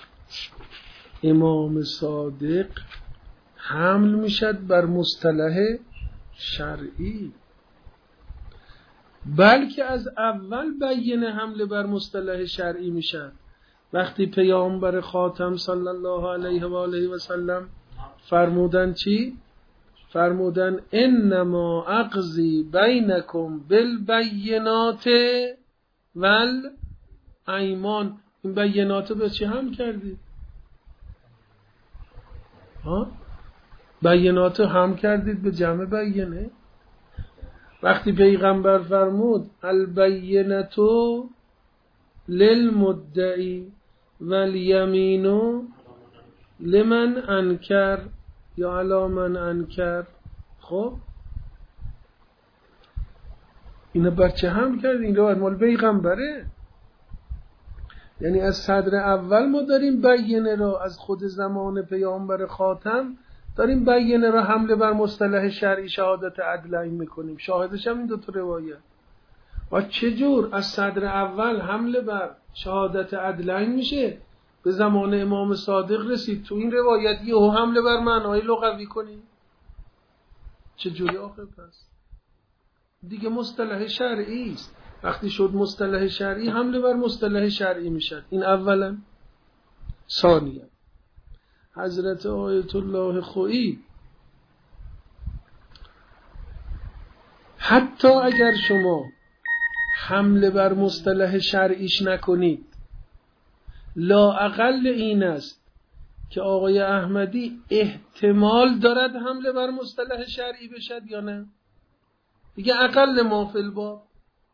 امام صادق حمل میشد بر مصطلح شرعی، بلکه از اول بیینه حمله بر مصطلح شرعی میشد وقتی پیامبر خاتم صلی الله علیه و آله و سلم فرمودن چی؟ فرمودن انما اقضی بینکم بالبینات والایمان. این بینات به چی هم کردید؟ بینات هم کردید به جمع بینه. وقتی پیغمبر فرمود البینتو للمدعی والیمینو لمن انکر یا علی من انکر، خب اینا بچه هم کرد. این رو مال پیغمبره، یعنی از صدر اول ما داریم بیینه را از خود زمان پیامبر خاتم داریم بیینه را حمله بر مصطلح شرعی شهادت عدلین میکنیم. شاهدش هم این دو تا روایت. و چجور از صدر اول حمله بر شهادت عدلین میشه به زمان امام صادق رسید تو این روایت یهو حمله بر معنای لغوی کنیم؟ چجوری آخه؟ پس دیگه مصطلح شرعی است. وقتی شد مصطلح شرعی حمله بر مصطلح شرعی میشد. این اولا. ثانیا حضرت آیت الله خویی حتی اگر شما حمله بر مصطلح شرعیش نکنید، لااقل این است که آقای احمدی احتمال دارد حمله بر مصطلح شرعی بشد یا نه. دیگه اقل ما فی الباب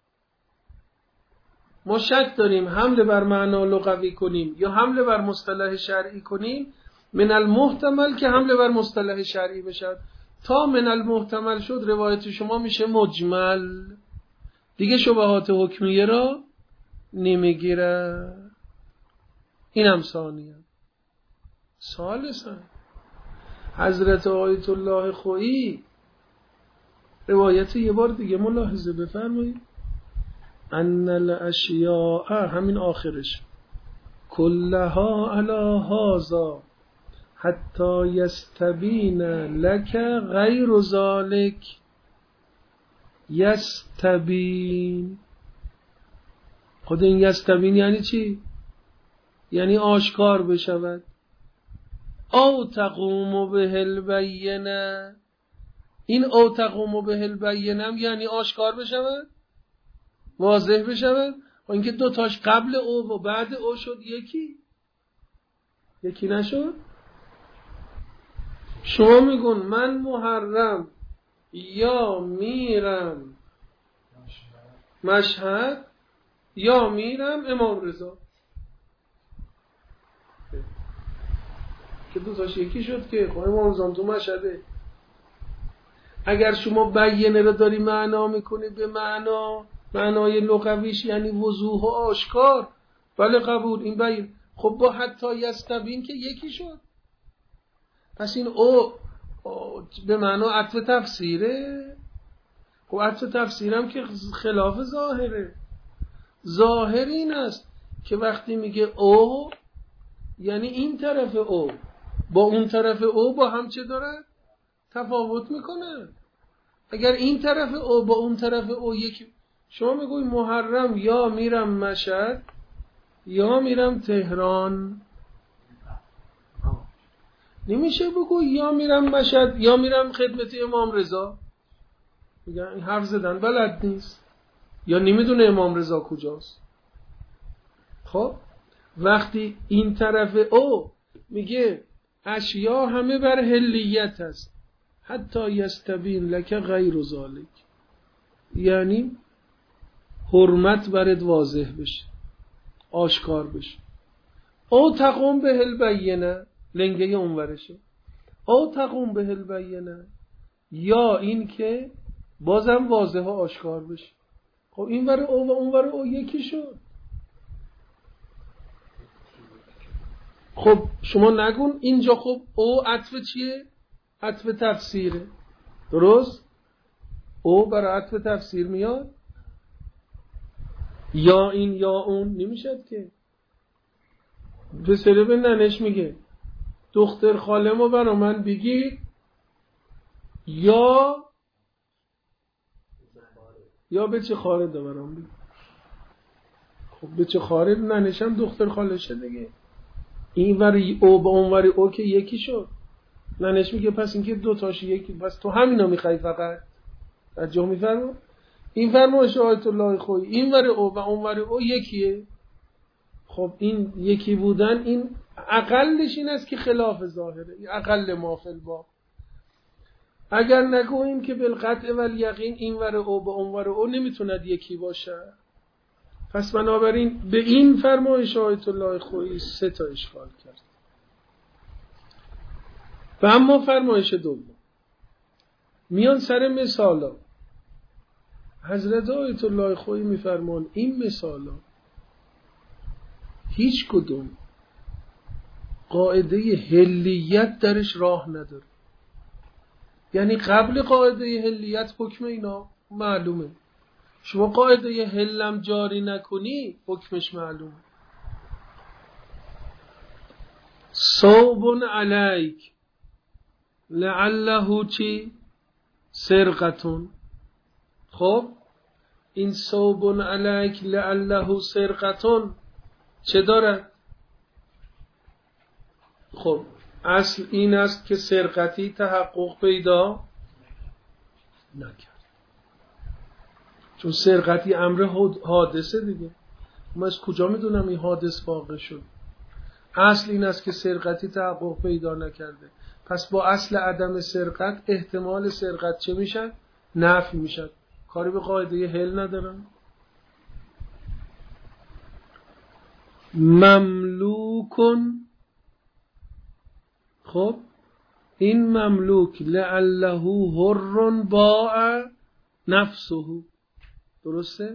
ما شک داریم حمله بر معنا لغوی کنیم یا حمله بر مصطلح شرعی کنیم. من المحتمل که حمله بر مصطلح شرعی بشد. تا من المحتمل شد روایت شما میشه مجمل، دیگه شبهات حکمیه را نمیگیره. اینم ثانیه. ثالثا حضرت آیت الله خویی روایت یه بار دیگه ملاحظه بفرمایید. ان الاشیاء، همین آخرش، کلها علی هذا حتی یستبین لک غیر ذلک. یستبین، خود این یستبین یعنی چی؟ یعنی آشکار بشود. او تقوم به البینه، این او تقوم به البینه یعنی آشکار بشود، واضح بشود. و اینکه دوتاش قبل او و بعد او شد یکی نشد. شما میگون من محرم یا میرم مشهد یا میرم امام رضا، که دوتاش یکی شد که خب امام رضا تو مشهده. اگر شما بیینه رو داری معنا میکنی به معنای لغویش یعنی وضوح و آشکار، بله قبول، این بیین. خب با حتی یستبین که یکی شد. پس این او به معنا عطف تفسیره. خب عطف تفسیرم که خلاف ظاهره. ظاهر این است که وقتی میگه او یعنی این طرف او با اون طرف او با هم چه داره؟ تفاوت میکنه. اگر این طرف او با اون طرف او یکی، شما میگوی محرم یا میرم مشهد یا میرم تهران. نمیشه بگو یا میرم مشهد یا میرم خدمت امام رضا. میگن این حرف زدن بلد نیست یا نمیدونه امام رضا کجاست. خب وقتی این طرف او میگه اشیا همه بر حلیت است حتی یستبین لک غیر ذالک، یعنی حرمت برات واضح بشه، آشکار بشه. او تقوم به البینه، لنگه اونورشه، او تقوم به البینه، یا این که بازم واضح و آشکار بشه. خب این ور او و اون ور او یکی شد. خب شما نگون اینجا خب او عطف چیه؟ عطف تفسیره، درست؟ او برای عطف تفسیر میاد، یا این یا اون نمیشد که. پسره به ننش میگه دختر خالمو برا من بگی یا به چه خارده برام بگی. خب به چه خارد ننشم دختر خالشه دیگه. این وری او با اون وری او که یکی شد. ننش میگه پس این که دوتاش یکی، پس تو همینا میخوای فقط. توجه میفرما؟ این فرمایش آیت الله خویی، این وری او و اون وری او یکیه. خب این یکی بودن این اقلش این است که خلاف ظاهره، این اقل ما فی الباب. اگر نگوییم که بالقطع و الیقین این ور او با اون ور او نمیتوند یکی باشه، پس بنابراین به این فرمایش آیت الله خویی 3 تا اشکال کرد. و اما فرمایش دوم میان سر مثالا، حضرت آیت الله خویی میفرمان این مثالا هیچ کدوم قاعده حلیت درش راه نداره. یعنی قبل قاعده حلیت حکم اینا معلومه، شما قاعده حلم جاری نکنی حکمش معلومه. صوب علیک لعله چی؟ سرقتون. خب این صوب علیک لعله سرقتون چه دارد؟ خب اصل این است که سرقتی تحقق پیدا نکرد، چون سرقتی امر حادثه دیگه. من از کجا میدونم این حادث واقع شد؟ اصل این است که سرقتی تحقق پیدا نکرده، پس با اصل عدم سرقت احتمال سرقت چه میشد؟ نفی میشد. کاری به قاعده حل ندارم. مملوکن، خب این مملوک لعله حر باع نفسه، درسته؟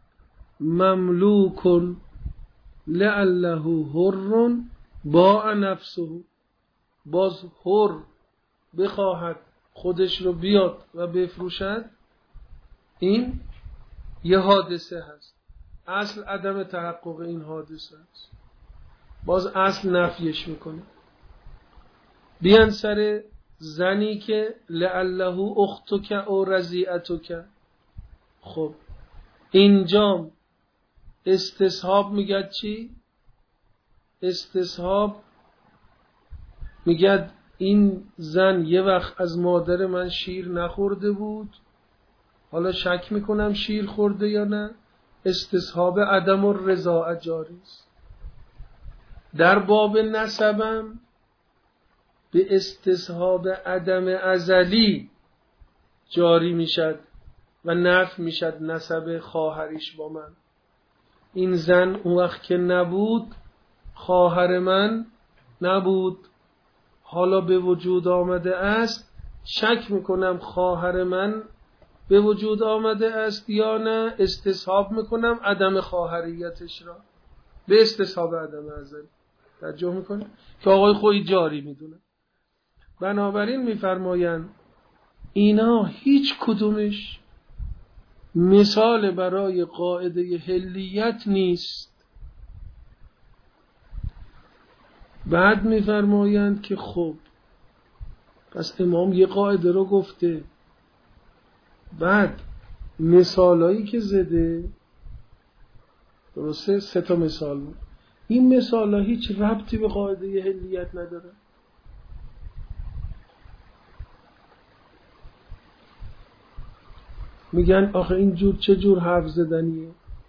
مملوکن لعله حر باع نفسه، باز حر بخواهد خودش رو بیاد و بفروشد، این یه حادثه هست. اصل عدم تحقق این حادثه هست، باز اصل نفیش میکنه. بیان سر زنی که لعله اختک او رضیعتک. خب اینجا استصحاب میگه چی؟ استصحاب میگه این زن یه وقت از مادر من شیر نخورده بود، حالا شک میکنم شیر خورده یا نه. استصحاب عدم الرضاعه جاری است. در باب نسبم به استصحاب عدم ازلی جاری میشد و نفی میشد نسب خواهریش با من. این زن اون وقت که نبود خواهر من نبود، حالا به وجود آمده است، شک میکنم خواهر من به وجود آمده است یا نه. استصحاب میکنم عدم خواهریتش را به استصحاب عدم ازلی. توجه میکنه که آقای خویی جاری میدونه. بنابراین میفرمایند اینا هیچ کدومش مثال برای قاعده حلیت نیست. بعد میفرمایند که خب پس امام یه قاعده رو گفته، بعد مثالایی که زده درسته 3 تا مثال بود. این مثالا هیچ ربطی به قاعده حلیت نداره. میگن آخه این جور چه جور حرف زدنیه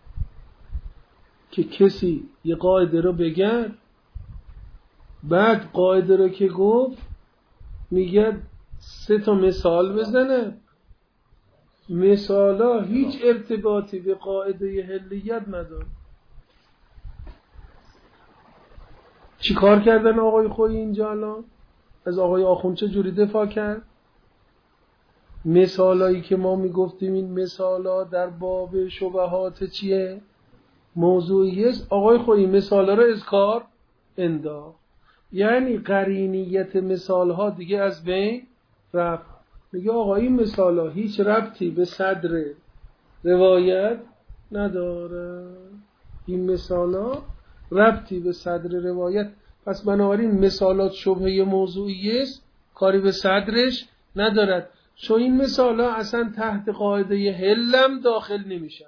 که کسی یه قاعده رو بگن بعد قاعده رو که گفت میگه 3 تا مثال بزنه. مثالا هیچ ارتباطی به قاعده حلیت نداره. چی کار کردن آقای خویی اینجا الان؟ از آقای آخوند چه جوری دفاع کرد؟ مثالایی که ما میگفتیم این مثالا در باب شبهات چیه؟ موضوعیه. آقای خویی مثالا رو از کار انداخت، یعنی قرینیت مثالها دیگه از بین رفت. میگه آقا این مثالا هیچ ربطی به صدر روایت نداره. این مثالا ربطی به صدر روایت، پس بنابراین مثالات شبهه موضوعی است، کاری به صدرش ندارد، چون این مثالا اصلا تحت قاعده حلم داخل نمیشن.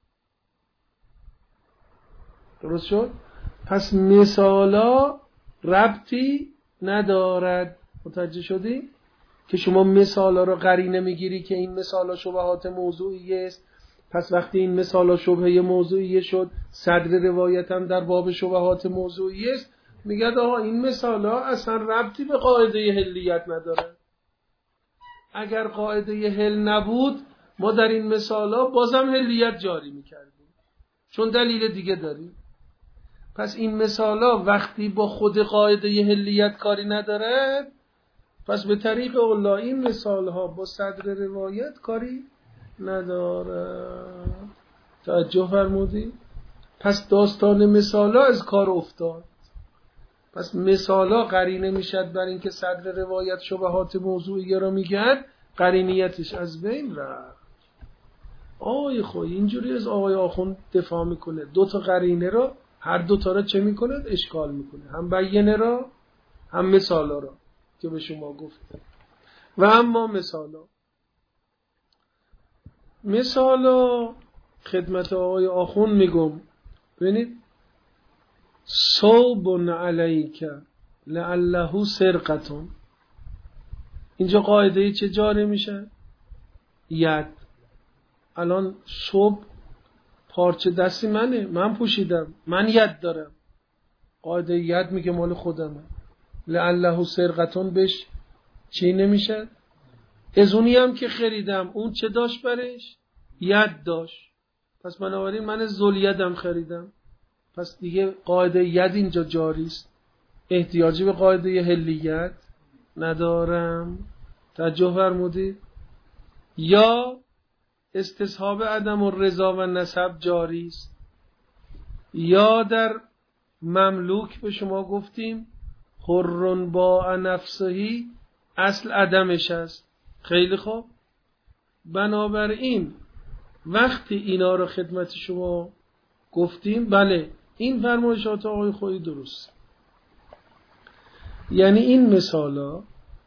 درست شد؟ پس مثالا ربطی ندارد. متوجه شدی؟ که شما مثالا رو قرینه میگیری که این مثالا شبهات موضوعی است، پس وقتی این مثالا شبهه موضوعی شد صدر روایت هم در باب شبهات موضوعی است، میگه آقا این مثالا اصلا ربطی به قاعده حلیت نداره. اگر قاعده حل نبود ما در این مثالا بازم حلیت جاری میکردیم، چون دلیل دیگه داریم. پس این مثالا وقتی با خود قاعده حلیت کاری نداره، پس به طریق الله این مثال ها با صدر روایت کاری نداره. توجه فرمودی؟ پس داستان مثالا از کار افتاد. پس مثالا قرینه میشد بر اینکه صدر روایت شبهات موضوعی را میگن، قرینیتش از بین رفت. آقای خویی اینجوری از آقای آخوند دفاع میکنه، 2 تا قرینه را، هر 2 تا را چه میکنه؟ اشکال میکنه، هم بیانه را هم مثالا را که به شما گفته. و اما مثالا خدمت آقای آخوند میگم. ببینید صوب علیک لعله سرقتون، اینجا قاعده چه جاری میشه؟ ید. الان صوب پارچه دستی منه، من پوشیدم، من ید دارم، قاعده ید میگه مال خودمه. لعله سرقتون بهش چی نمیشه؟ از اونی هم که خریدم اون چه داشت برش؟ ید داشت، پس بنابراین من ذوالیدم خریدم، پس دیگه قاعده ید اینجا جاری است، احتیاجی به قاعده حلیت ندارم. توجه فرمودید؟ یا استصحاب عدم الرضا و نسب جاری است، یا در مملوک به شما گفتیم حر با نفسهی اصل عدمش است. خیلی خوب، بنابراین وقتی اینا رو خدمت شما گفتیم، بله این فرمایشات آقای خویی درست، یعنی این مثالا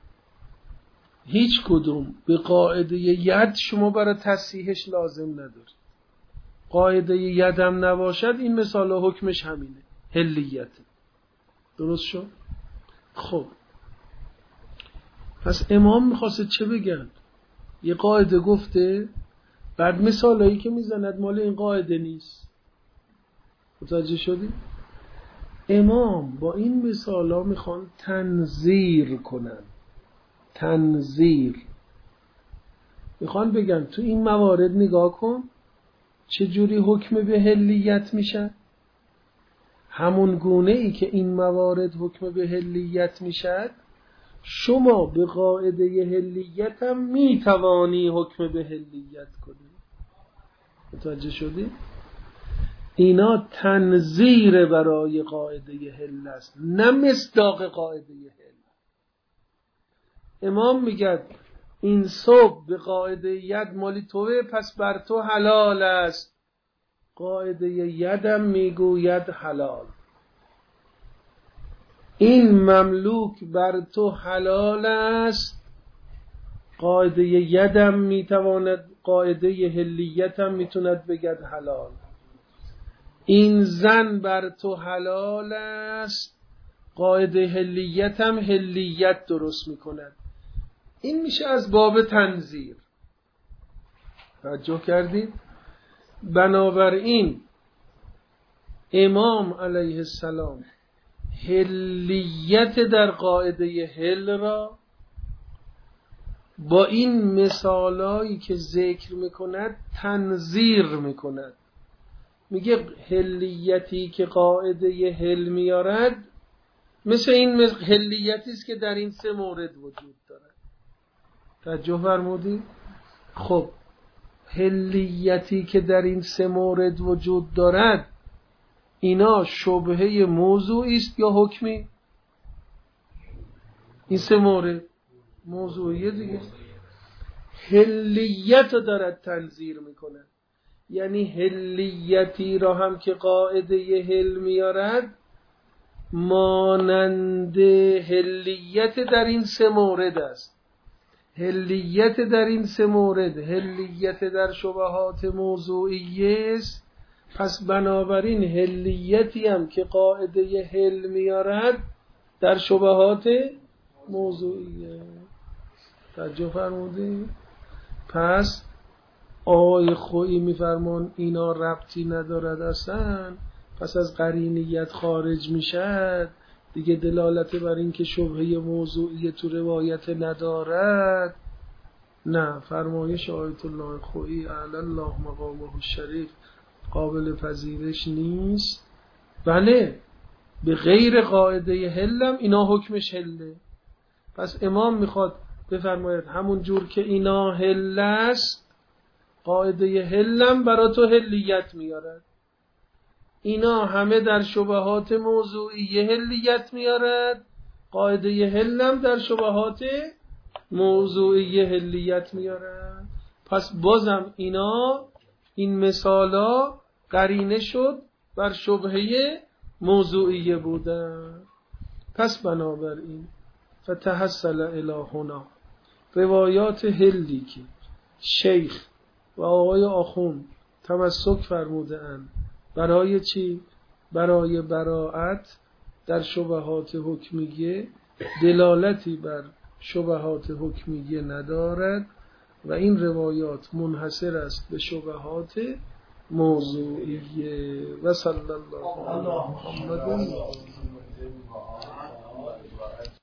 هیچ کدوم به قاعده ید شما برای تصحیحش لازم نداره. قاعده ید هم نباشد این مثالا حکمش همینه، حلیت. درست شد؟ خب پس امام میخواسته چه بگن؟ یه قاعده گفته، بعد مثالایی که میزند مال این قاعده نیست. متوجه شدی؟ امام با این مثالا میخوان تنظیر کنن. تنظیر میخوان بگن تو این موارد نگاه کن چه جوری حکم به حلیت میشه، همون گونه ای که این موارد حکم به حلیت میشد شما به قاعده حلیت هم میتوانی حکم به حلیت کنی. متوجه شدی؟ اینا تنظیر برای قاعده حل است، نه مصداق قاعده حل. امام میگه این صبح به قاعده ید مالی توه، پس بر تو حلال است. قاعده یدم میگوید حلال. این مملوک بر تو حلال است، قاعده یدم میتواند قاعده هلیت هم میتوند بگد حلال. این زن بر تو حلال است، قاعده هلیت هم هلیت درست میکند. این میشه از باب تنظیر. توجه کردید؟ بنابراین امام علیه السلام هلیت در قاعده هل را با این مثالایی که ذکر میکند تنظیر میکند. میگه هلیتی که قاعده هل میارد مثل این هلیتی است که در این سه مورد وجود دارد. توجه فرمودید؟ خب هلیتی که در این سه مورد وجود دارد اینا شبهه موضوعی است یا حکمی؟ این سه مورد موضوعیه دیگه. هلیت دارد تنظیر میکنه، یعنی هلیتی را هم که قاعده هل میارد مانند هلیت در این سه مورد است. هلیت در این سه مورد هلیت در شبهات موضوعیه است، پس بنابراین هلیتی هم که قاعده هل میارد در شبهات موضوعیه. توجه فرمودید؟ پس آقای خویی میفرمان اینا ربطی ندارد اصلا، پس از قرینیت خارج میشد دیگه، دلالت بر این که شبهه موضوعی تو روایت ندارد. نه، فرمایش آیت الله خویی اعلی الله مقامه الشریف قابل پذیرش نیست. بله به غیر قاعده هلم اینا حکمش هله. پس امام میخواد بفرماید همون جور که اینا هل است قاعده هلم برا تو هلیت میارد. اینا همه در شبهات موضوعی هلیت میارد، قاعده هلم در شبهات موضوعی هلیت میارد. پس بازم اینا این مثالا قرینه شد بر شبهه موضوعی بودن. پس بنابراین فتحصل الی هنا روایات هلی که شیخ و آقای آخوند تمسک فرموده اند برای چی؟ برای براءت در شبهات حکمیه دلالتی بر شبهات حکمیه ندارد و این روایات منحصر است به شبهات موضوعیه. و صلی الله علی محمد.